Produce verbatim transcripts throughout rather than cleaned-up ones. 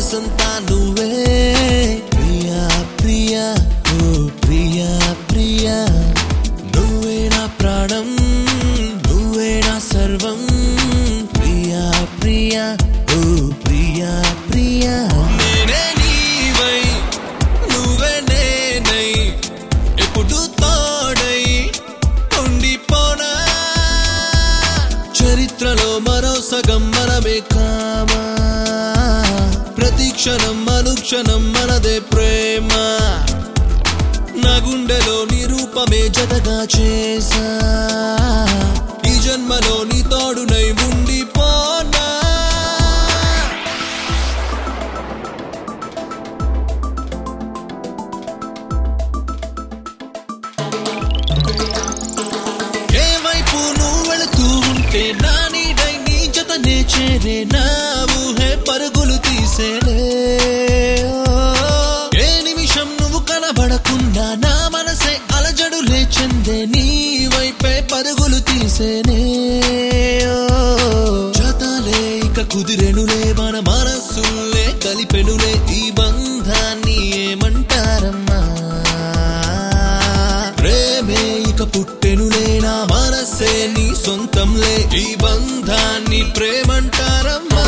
మనసంతా నువ్వే ప్రియా ప్రియా ఓ ప్రియా ప్రియా నువ్వే నా ప్రాణం నువ్వే నా సర్వం ప్రియా ప్రియా ఓ ప్రియా ప్రియా నేనే నీవై నువ్వే నేనై ఎప్పుడు తోడై ఉండిపోనా చరిత్రలో మరో సగం మనమే కామా ప్రతి క్షణం అనుక్షణం మనదే ప్రేమ నా గుండెలో నీ రూపమే జతగా చేసా ఈ జన్మలో నీ తోడునై ఉండిపోనా ఏ వైపు నువ్వు వెళుతూ ఉంటే నా నీడై నీ జతనే చేరే నా ఊహే పరుగులు తీసేనే ఏ నిమిషం నువ్వు కనబడకుండా నా మనసే అలజడులే చెందే నీ వైపే పరుగులు తీసేనే జతలే ఇక కుదిరెనులే మన మనస్సులే కలిపెనులే ఈ బంధాన్ని ఏమంటారమ్మా ప్రేమే ఇక పుట్టెనులే నా మనసే నీ సొంతంలే ఈ బంధాన్ని ప్రేమంటారమ్మా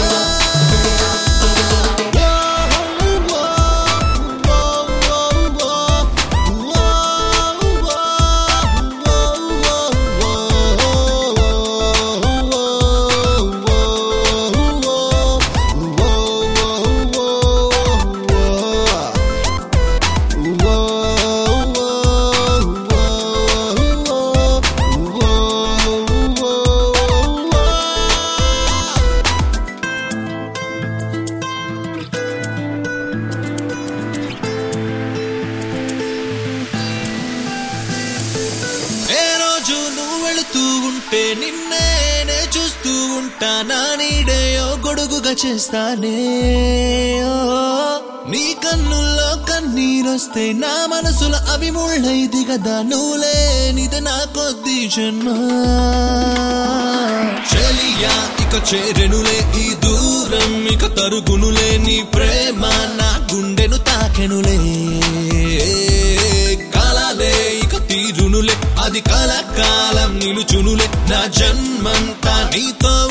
వెళుతూ ఉంటే నిన్నే చూస్తూ ఉంటా నా నీడేయో గొడుగుగా చేస్తానే నీ కన్నుల్లో కన్నీరొస్తే నా మనసులో అవి ముళ్ళైది కదా నువ్వులేనిది నా కొద్ది జన్మ చెలియా ఇక చేరెనులే ఈ దూరం ఇక తరుగునులే నీ ప్రేమ నా గుండెను తాకెనులే కాలాలే ఇక తీరునులే అది కలకాలం నిలుచునులే నా జన్మంతా నీతో